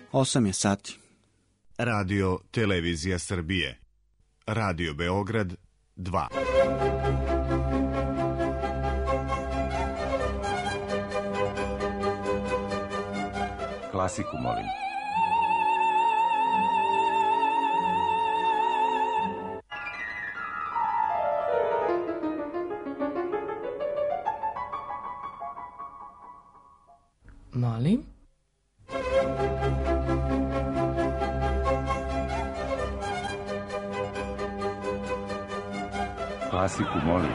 8 je sati. Radio Televizija Srbije. Radio Beograd 2. Klasiku, molim. Molim? Klasiku, molim.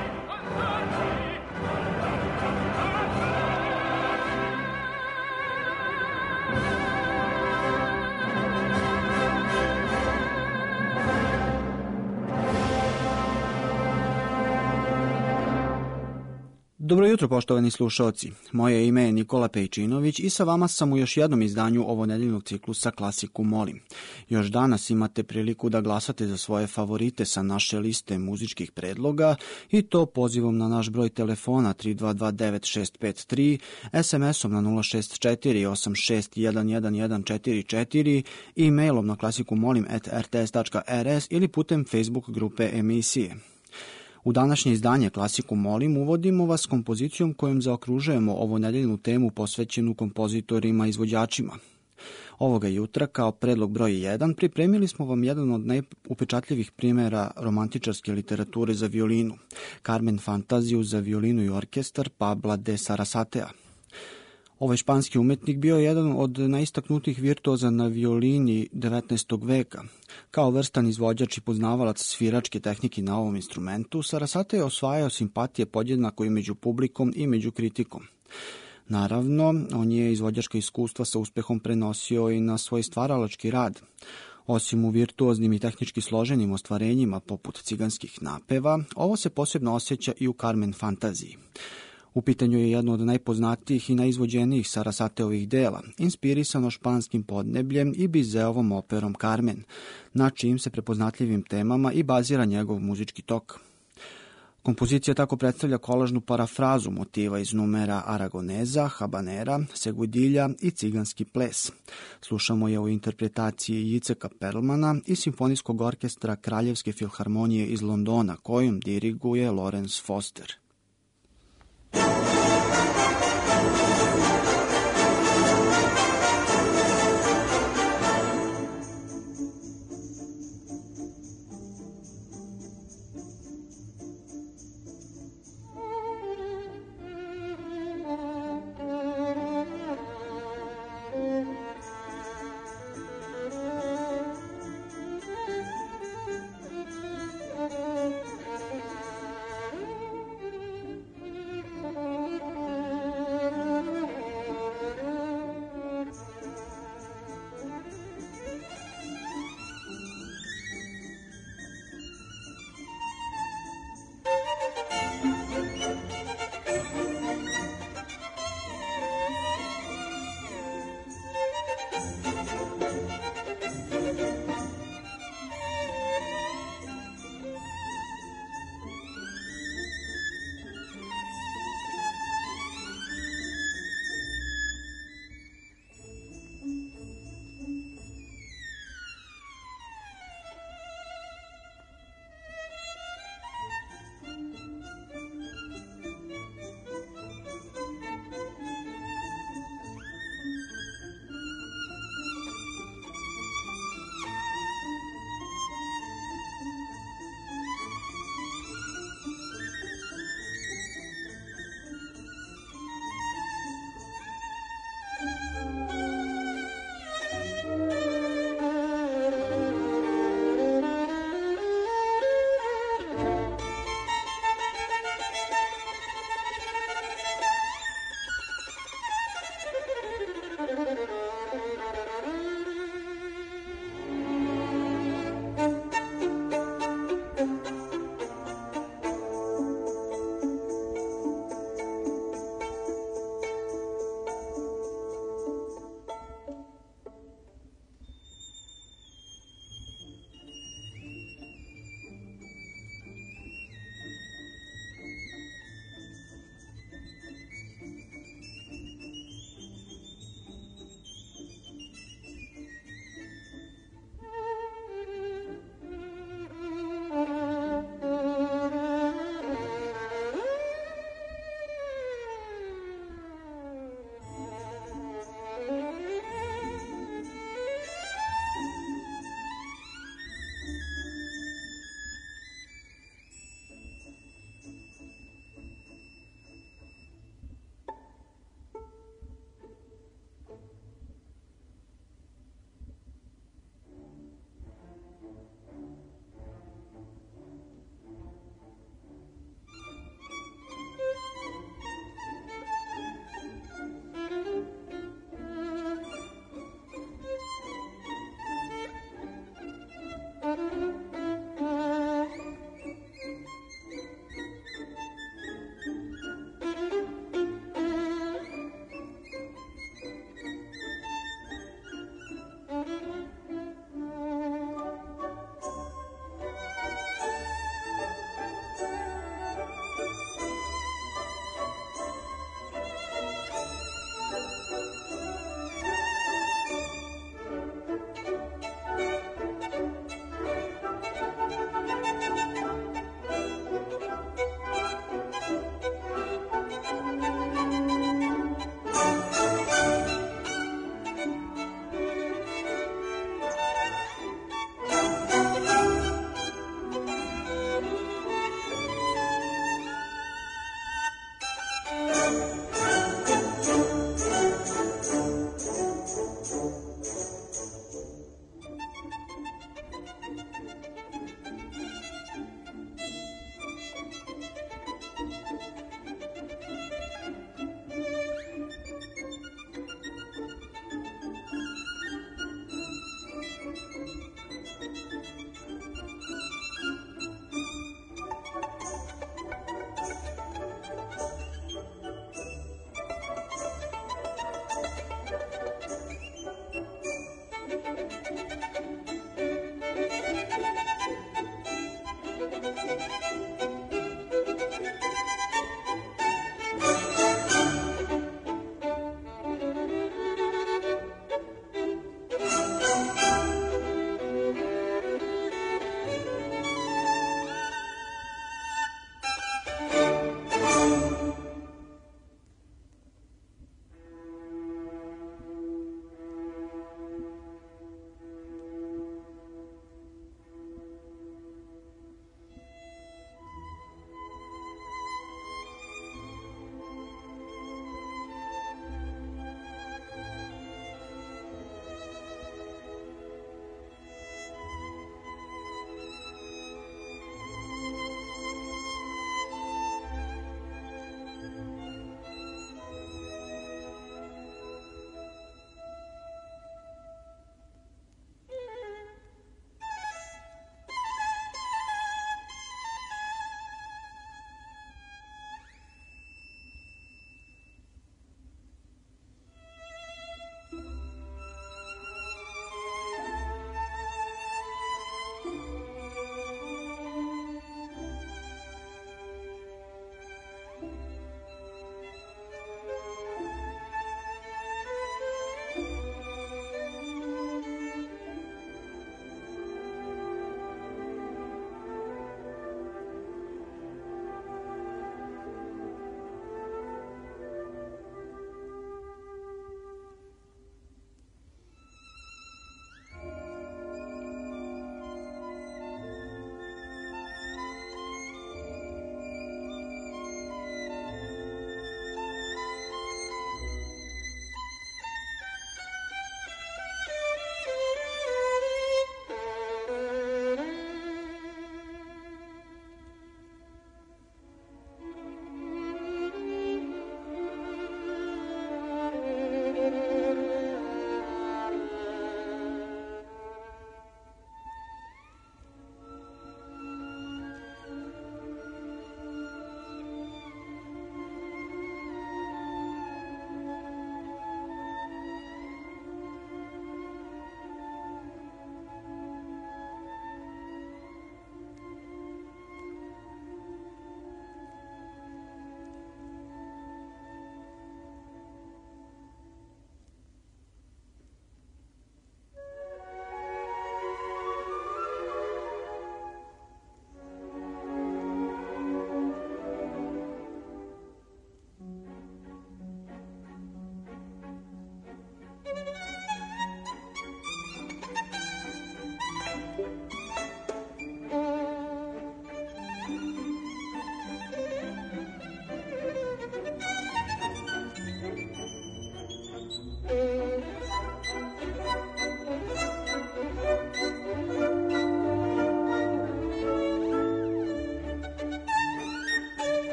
Dobro jutro, poštovani slušaoci. Moje ime je Nikola Pejčinović i sa vama sam u još jednom izdanju ovonedeljnog ciklusa Klasiku molim. Još danas imate priliku da glasate za svoje favorite sa naše liste muzičkih predloga i to pozivom na naš broj telefona 3229-653, SMS-om na 064-86-11144, e-mailom na klasikumolim@rts.rs ili putem Facebook grupe emisije. U današnje izdanje Klasiku molim uvodimo vas kompozicijom kojom zaokružujemo ovonedeljnu temu posvećenu kompozitorima i izvođačima. Ovoga jutra kao predlog broj 1 pripremili smo vam jedan od najupečatljivih primjera romantičarske literature za violinu, Carmen Fantaziju za violinu i orkestar Pabla de Sarasatea. Ovaj španski umetnik bio je jedan od najistaknutijih virtuoza na violini 19. veka. Kao vrstan izvođač i poznavalac sviračke tehnike na ovom instrumentu, Sarasate je osvajao simpatije podjednako i među publikom i među kritikom. Naravno, on je izvođačka iskustva sa uspehom prenosio i na svoj stvaralački rad. Osim u virtuoznim i tehnički složenim ostvarenjima poput ciganskih napeva, ovo se posebno osjeća i u Carmen Fantaziji. U pitanju je jedno od najpoznatijih i najizvođenijih Sarasateovih dela, inspirisano španskim podnebljem i Bizeovom operom Carmen, na čijim se prepoznatljivim temama i bazira njegov muzički tok. Kompozicija tako predstavlja kolažnu parafrazu motiva iz numera Aragoneza, Habanera, Segudilja i ciganski ples. Slušamo je u interpretaciji Jiceka Perlmana i Simfonijskog orkestra Kraljevske filharmonije iz Londona, kojom diriguje Lawrence Foster.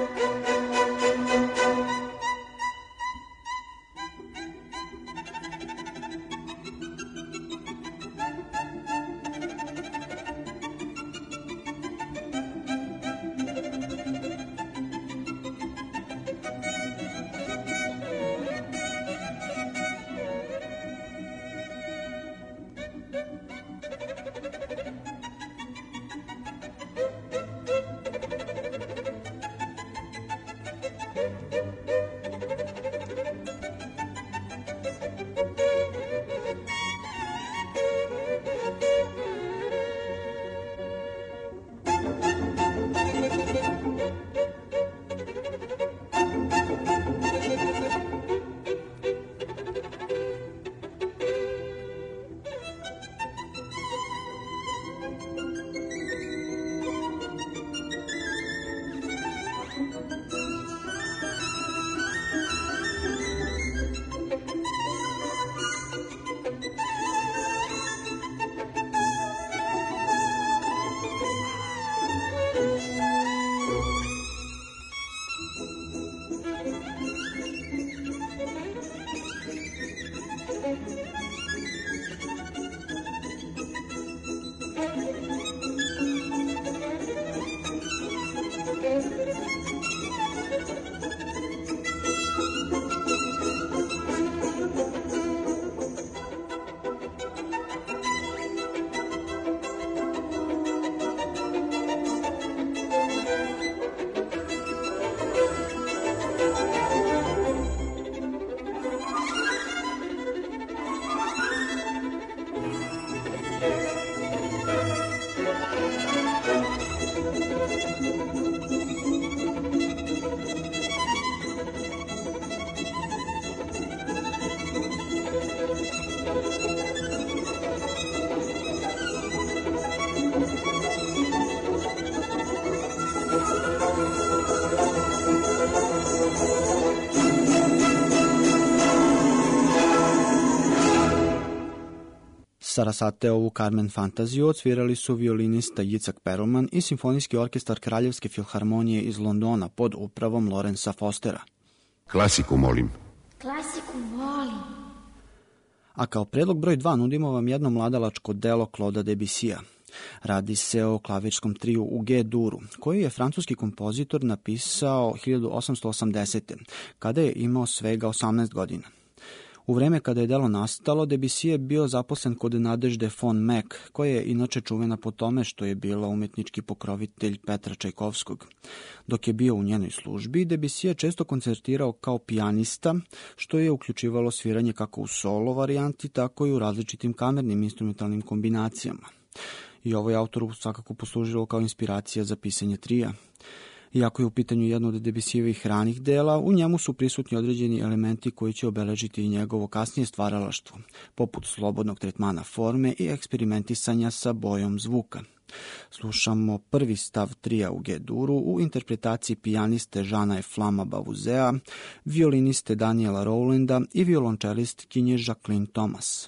Sarasateovu Carmen Fantaziju odsvirali su violinista Jicak Perelman i Simfonijski orkestar Kraljevske filharmonije iz Londona pod upravom Lorenza Fostera. Klasiku molim. Klasiku volim. A kao predlog broj 2 nudimo vam jedno mladalačko delo Claude'a Debussya. Radi se o klavirskom triju u G-duru, koji je francuski kompozitor napisao 1880. kada je imao svega 18 godina. U vreme kada je delo nastalo, Debussy je bio zaposlen kod Nadežde von Meck, koja je inače čuvena po tome što je bila umetnički pokrovitelj Petra Čajkovskog. Dok je bio u njenoj službi, Debussy je često koncertirao kao pijanista, što je uključivalo sviranje kako u solo varijanti, tako i u različitim kamernim instrumentalnim kombinacijama. I ovo je autoru svakako poslužilo kao inspiracija za pisanje trija. Iako je u pitanju jedno od Debussyjevih ranih dela, u njemu su prisutni određeni elementi koji će obeležiti i njegovo kasnije stvaralaštvo, poput slobodnog tretmana forme i eksperimentisanja sa bojom zvuka. Slušamo prvi stav trija u G-duru u interpretaciji pijaniste Žana Flama Bavuzea, violiniste Daniela Rowlanda i violončelistkinje Jacqueline Thomas.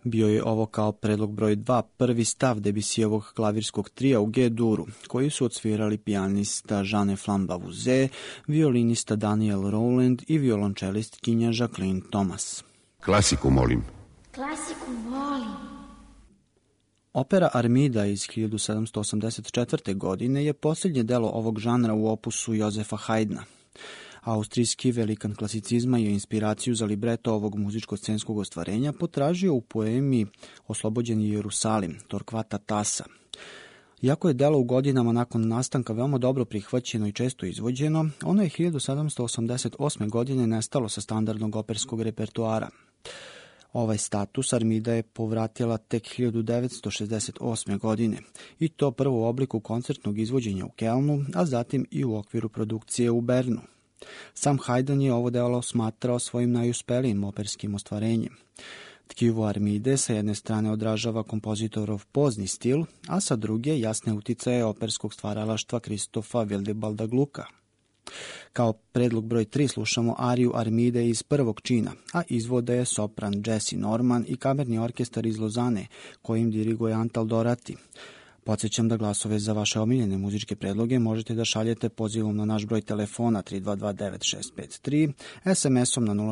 Bio je ovo kao predlog broj 2, prvi stav Debussyjevog klavirskog trija u G-duru, koji su odsvirali pijanista Jean-Eflam Bavouzet, violinista Daniel Rowland i violončelistkinja Jacqueline Thomas. Klasiku molim. Klasiku molim. Opera Armida iz 1784. godine je posljednje delo ovog žanra u opusu Jozefa Haydna. Austrijski velikan klasicizma je inspiraciju za libreto ovog muzičko-scenskog ostvarenja potražio u poemi Oslobođeni Jerusalim, Torquata Tassa. Iako je delo u godinama nakon nastanka veoma dobro prihvaćeno i često izvođeno, ono je 1788. godine nestalo sa standardnog operskog repertoara. Ovaj status Armida je povratila tek 1968. godine i to prvo u obliku koncertnog izvođenja u Kelnu, a zatim i u okviru produkcije u Bernu. Sam Haydn je ovo delo smatrao svojim najuspelijim operskim ostvarenjem. Tkivo Armide sa jedne strane odražava kompozitorov pozni stil, a sa druge jasne uticaje operskog stvaralaštva Kristofa Wildebalda Glucka. Kao predlog broj 3 slušamo ariju Armide iz prvog čina, a izvode je sopran Jesse Norman i kamerni orkestar iz Lozane, kojim diriguje Antal Dorati. Podsjećam da glasove za vaše omiljene muzičke predloge možete da šaljete pozivom na naš broj telefona 3229653, SMS-om na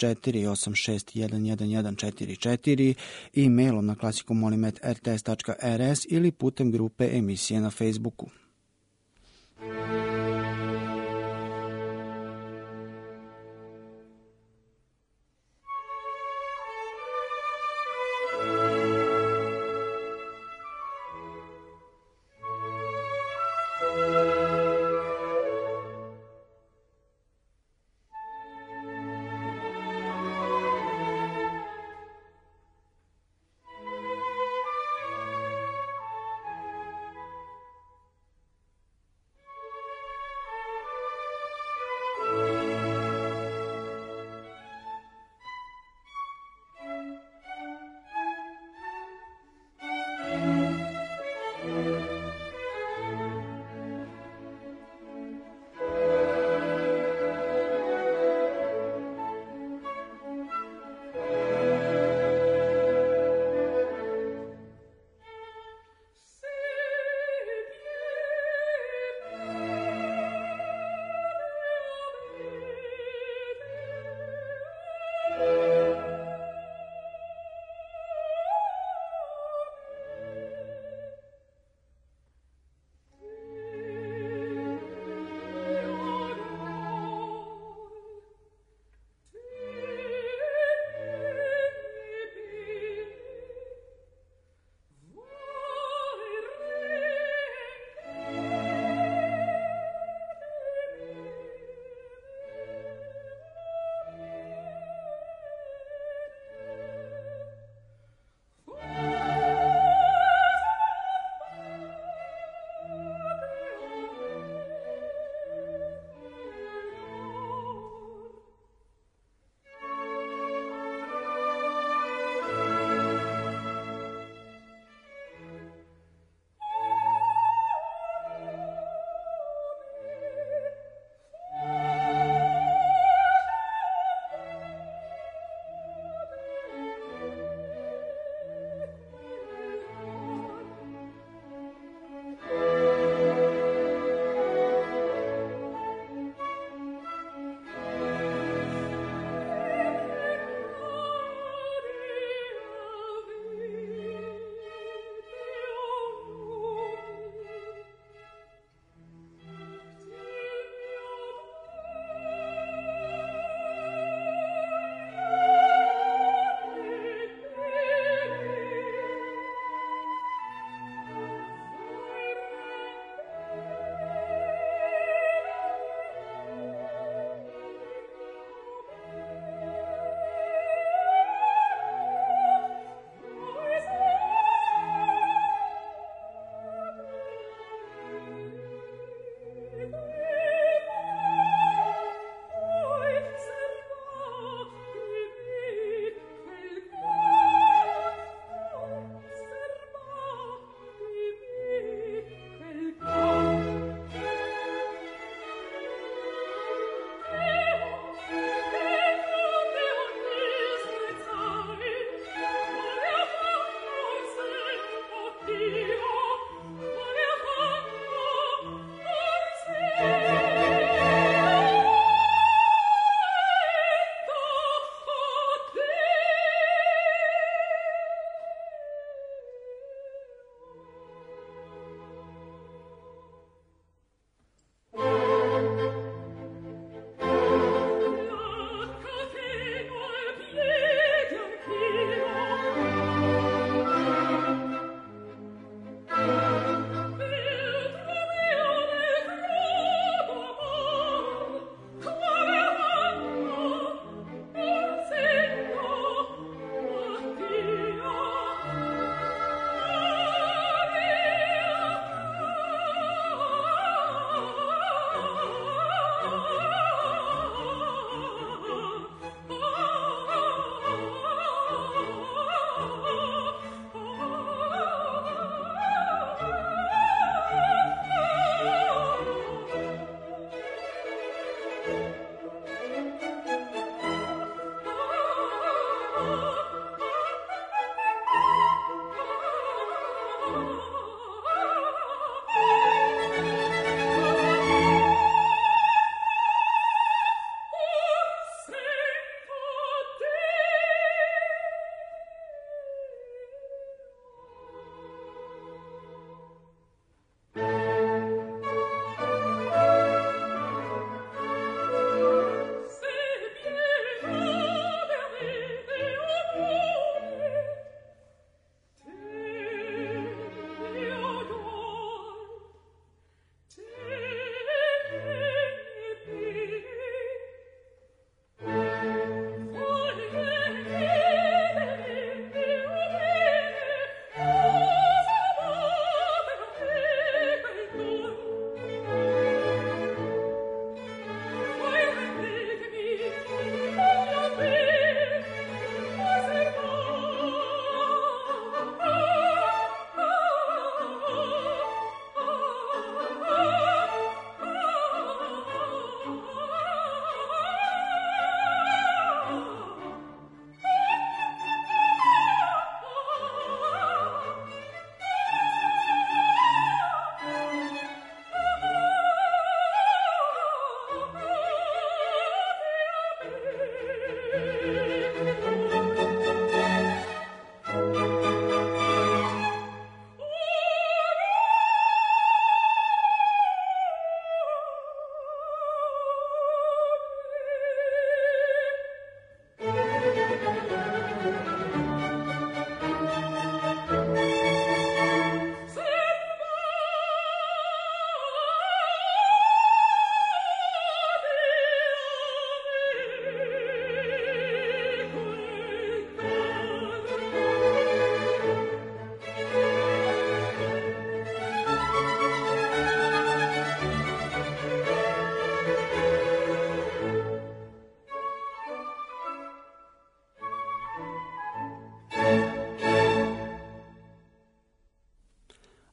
064 i mailom na klasikomolim@rts.rs ili putem grupe emisije na Facebooku.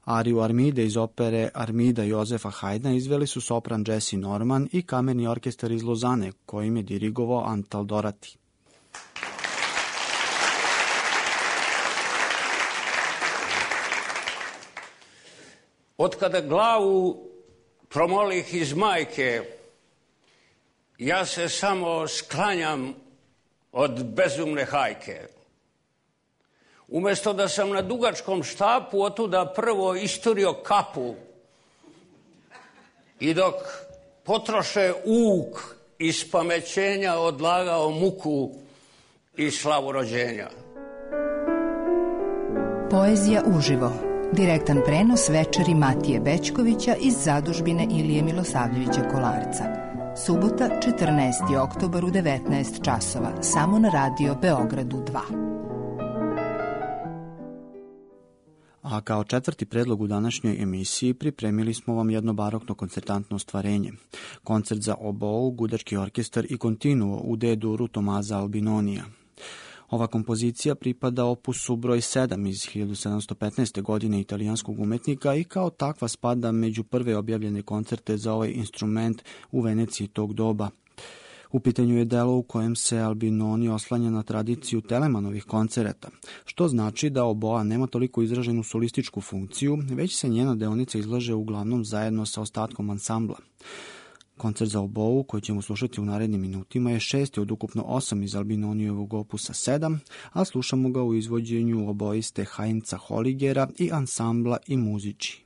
Ariju Armide iz opere Armida Jozefa Haydna izveli su sopran Jesse Norman i kamerni orkestar iz Lozane, kojim je dirigovao Antal Dorati. Otkada glavu promolih iz majke, ja se samo sklanjam od bezumne hajke. Umesto da sam na dugačkom štapu otuda prvo isturio kapu i dok potroše uk iz pamećenja odlagao muku i slavu rođenja. Poezija uživo. Direktan prenos večeri Matije Bećkovića iz zadužbine Ilije Milosavljevića Kolarca. Subota, 14. oktobar u 19 časova, samo na Radio Beogradu 2. A kao četvrti predlog u današnjoj emisiji pripremili smo vam jedno barokno koncertantno ostvarenje. Koncert za obou, gudački orkestar i kontinuo u D-duru Tomaza Albinonija. Ova kompozicija pripada opusu broj 7 iz 1715. godine italijanskog umetnika i kao takva spada među prve objavljene koncerte za ovaj instrument u Veneciji tog doba. U pitanju je delo u kojem se Albinoni oslanja na tradiciju Telemanovih koncerata, što znači da oboa nema toliko izraženu solističku funkciju, već se njena deonica izlaže uglavnom zajedno sa ostatkom ansambla. Koncert za obou, koji ćemo slušati u narednim minutima, je 6. od ukupno 8 iz Albinonijevog opusa 7, a slušamo ga u izvođenju oboiste Heinza Holligera i ansambla i muziči.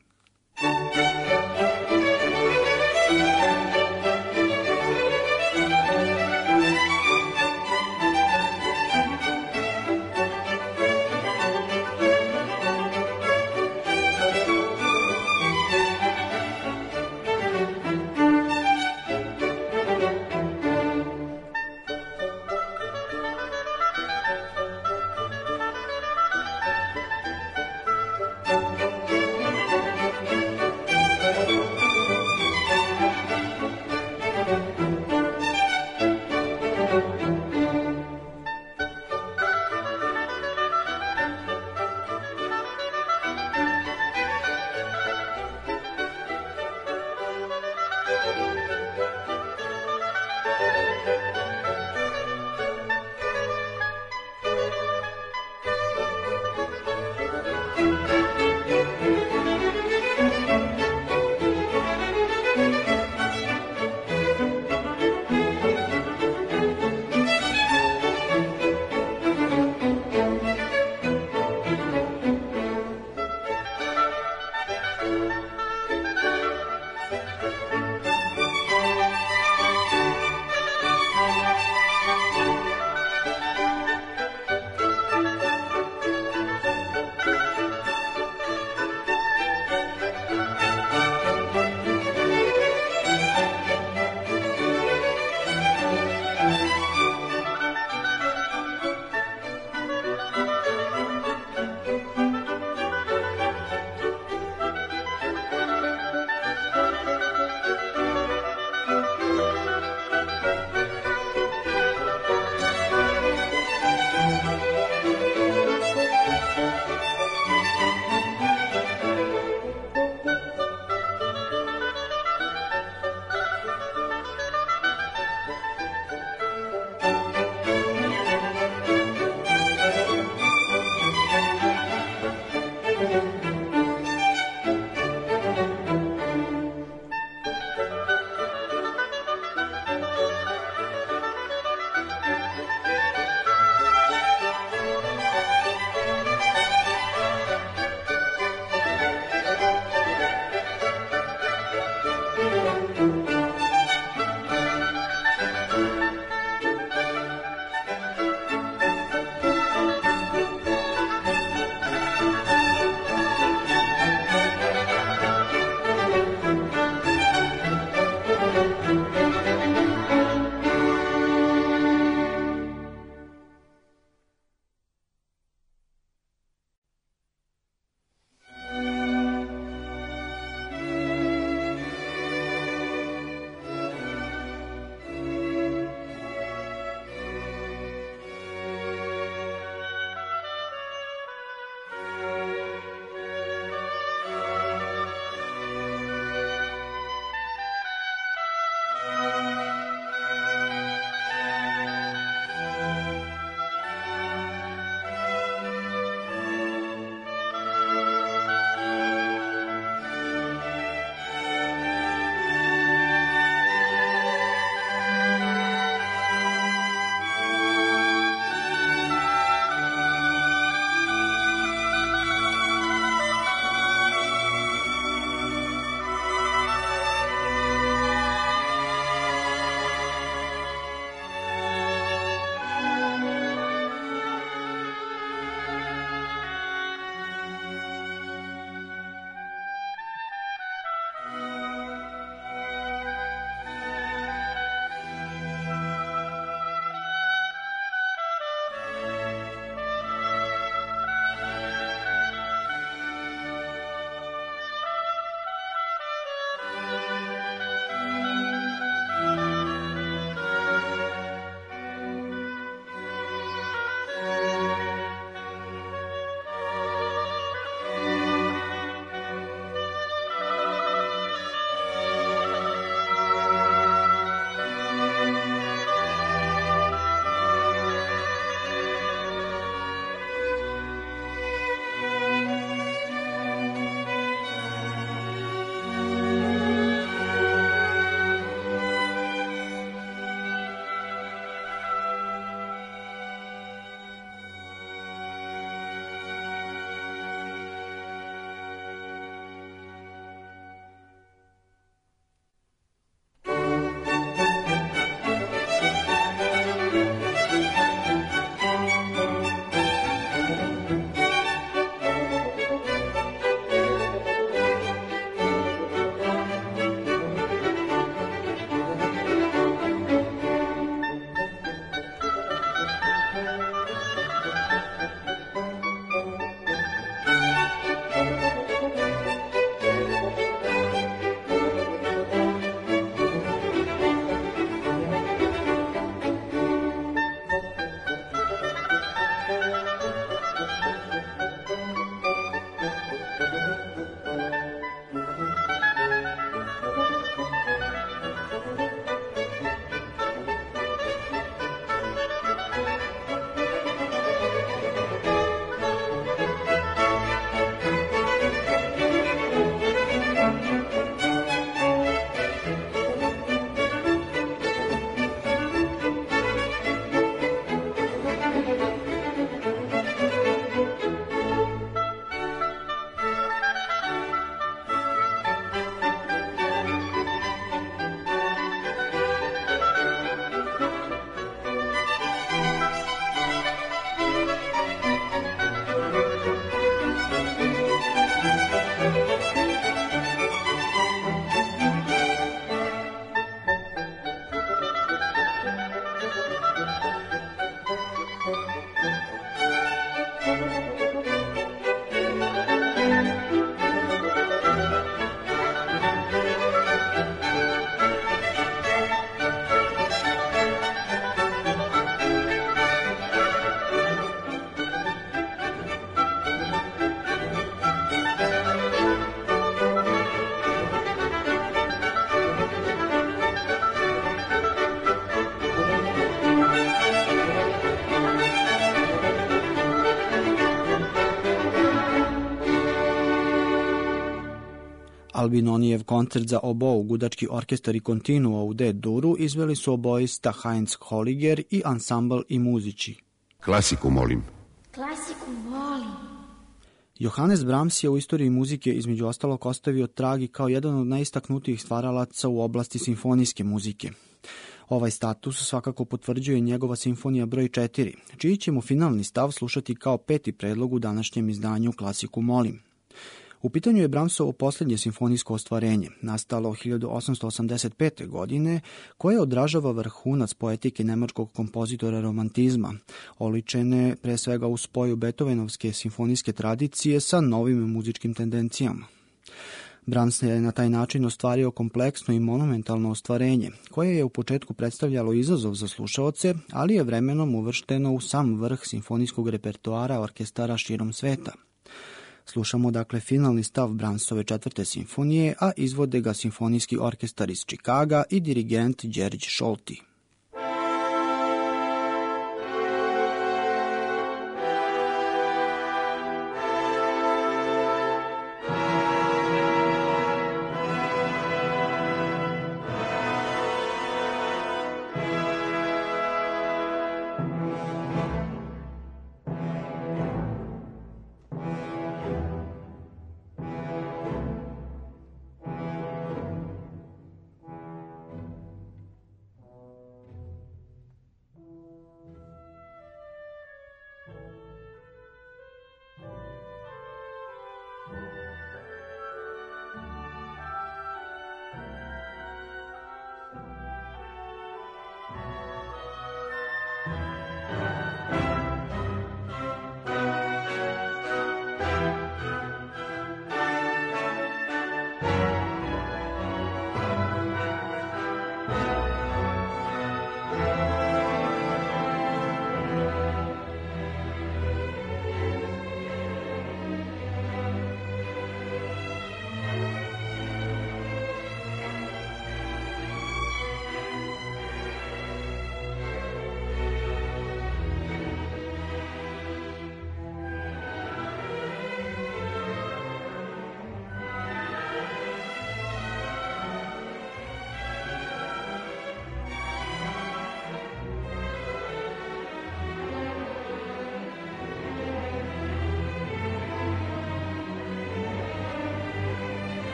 Albinonijev koncert za obou, gudački orkestar i Continuo u D-duru izveli su oboista Heinz Holliger i ansambl i muziči. Klasiku molim. Klasiku volim. Johannes Brahms je u istoriji muzike između ostalog ostavio trag i kao jedan od najistaknutijih stvaralaca u oblasti simfonijske muzike. Ovaj status svakako potvrđuje njegova simfonija broj 4, čiji ćemo finalni stav slušati kao 5. predlog u današnjem izdanju Klasiku molim. U pitanju je Brahmsovo posljednje simfonijsko ostvarenje, nastalo 1885. godine, koje odražava vrhunac poetike nemačkog kompozitora romantizma, oličene pre svega u spoju Beethovenovske simfonijske tradicije sa novim muzičkim tendencijama. Brahms je na taj način ostvario kompleksno i monumentalno ostvarenje, koje je u početku predstavljalo izazov za slušaoce, ali je vremenom uvršteno u sam vrh simfonijskog repertoara orkestara širom sveta. Slušamo dakle finalni stav Brahmsove 4. simfonije, a izvode ga simfonijski orkestar iz Čikaga i dirigent George Scholti.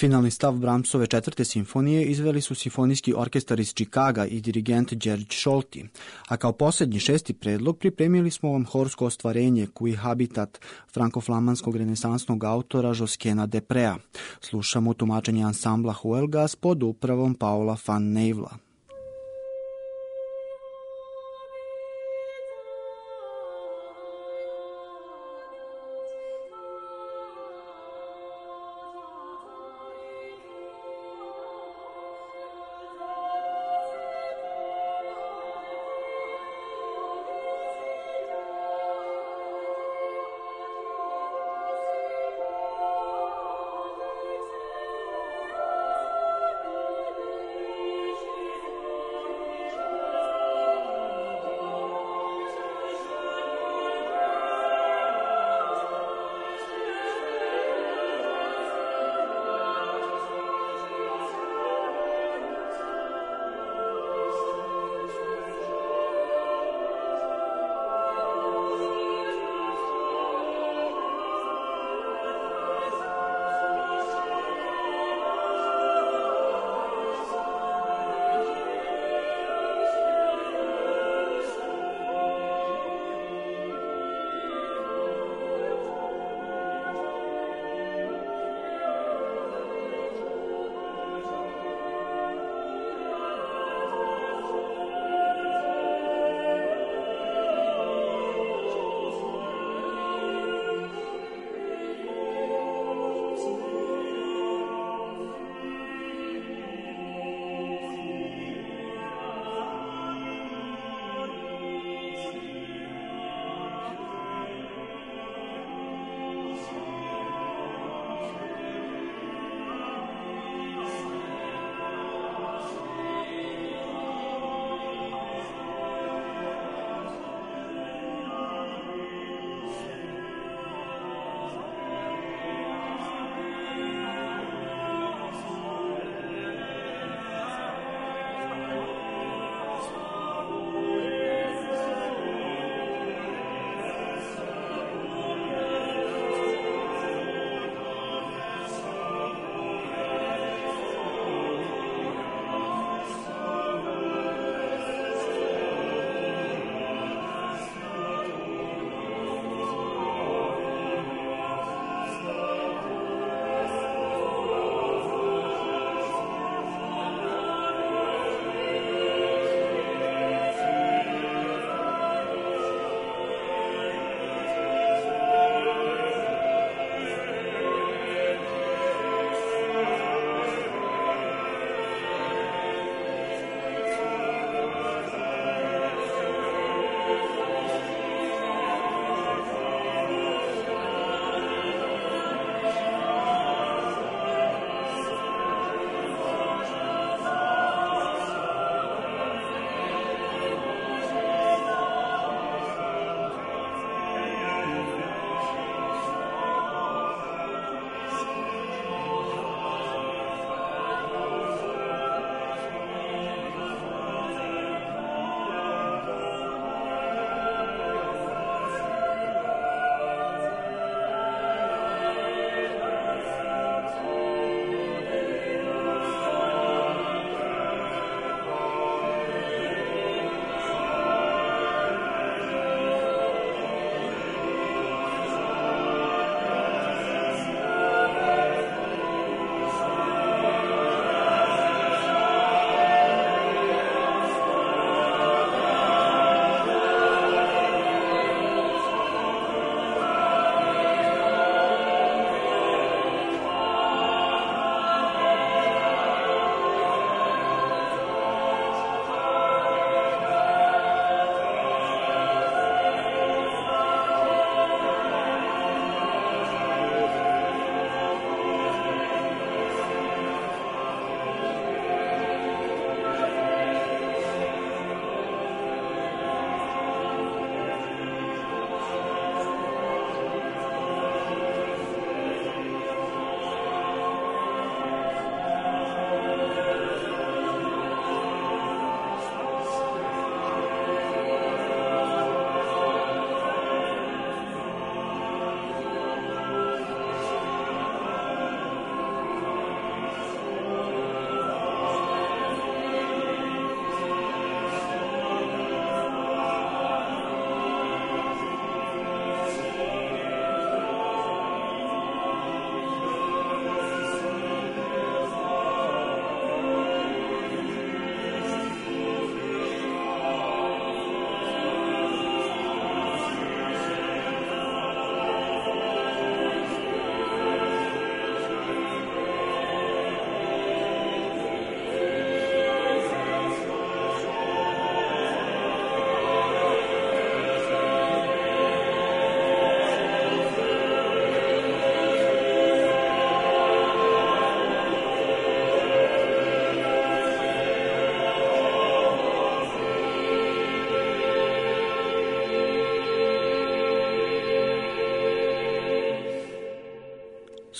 Finalni stav Brahmsove 4. simfonije izveli su simfonijski orkestar iz Čikaga i dirigent Đerđ Šolti, a kao posljednji 6. predlog pripremili smo vam horsko ostvarenje Cui Habitat franko-flamanskog renesansnog autora Joskena Deprea. Slušamo tumačenje ansambla Huelgas pod upravom Paula van Neivla.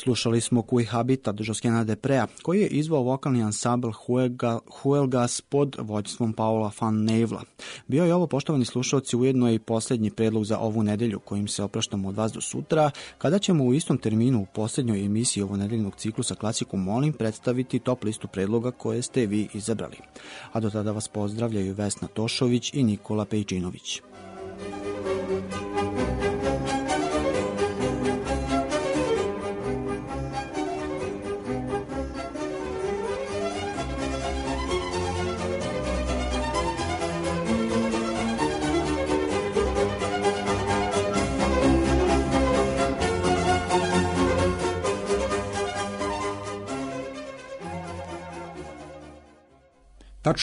Slušali smo Kui Habitat Josquina de Prea, koji je izvao vokalni ansambl Huelgas pod vođstvom Paula van Nevla. Bio je ovo, poštovani slušalci, ujedno i posljednji predlog za ovu nedelju, kojim se opraštamo od vas do sutra, kada ćemo u istom terminu u posljednjoj emisiji ovo nedeljnog ciklusa Klasiku molim predstaviti top listu predloga koje ste vi izabrali. A do tada vas pozdravljaju Vesna Tošović i Nikola Pejčinović.